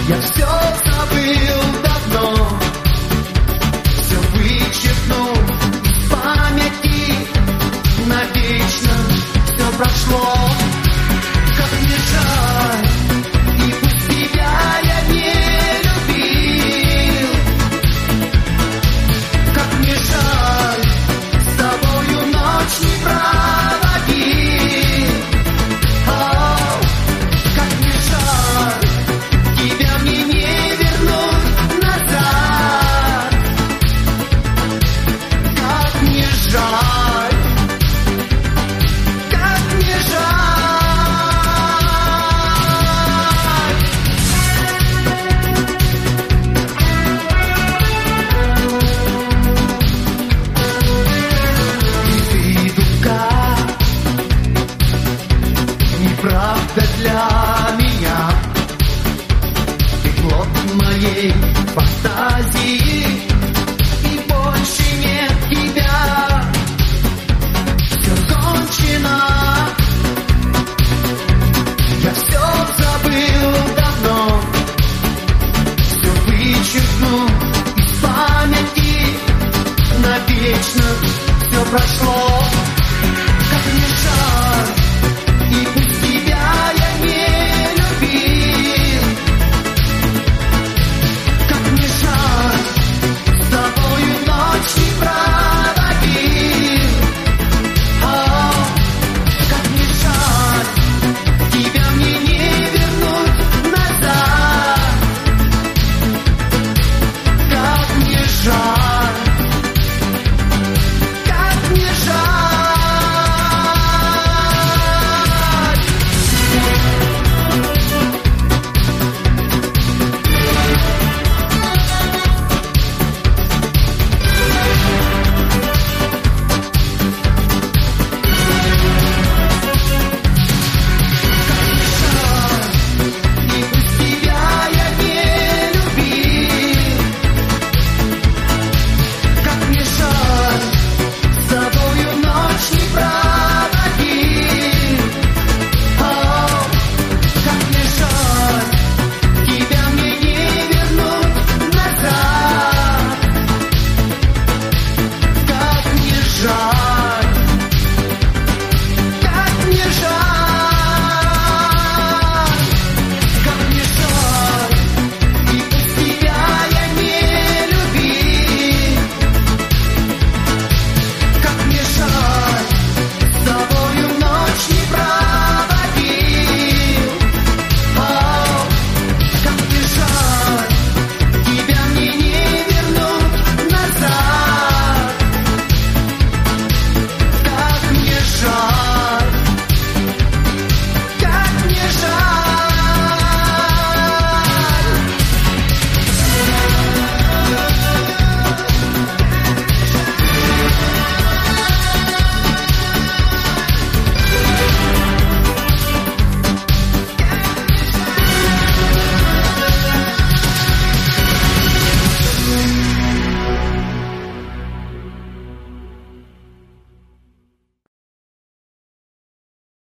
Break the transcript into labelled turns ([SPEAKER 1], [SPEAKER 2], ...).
[SPEAKER 1] Я все забыл давно, все вычеркнул из памяти, навечно все прошло. Как мне жаль, и пусть тебя я не любил. Как мне жаль, с тобою ночь не проводил. О, как мне жаль, тебя мне не вернуть назад. Как мне жаль, как мне жаль. Неправда для меня, ты плод моей фантазии, и больше нет тебя. Все кончено, я все забыл давно, все вычеркну из памяти, навечно все прошло.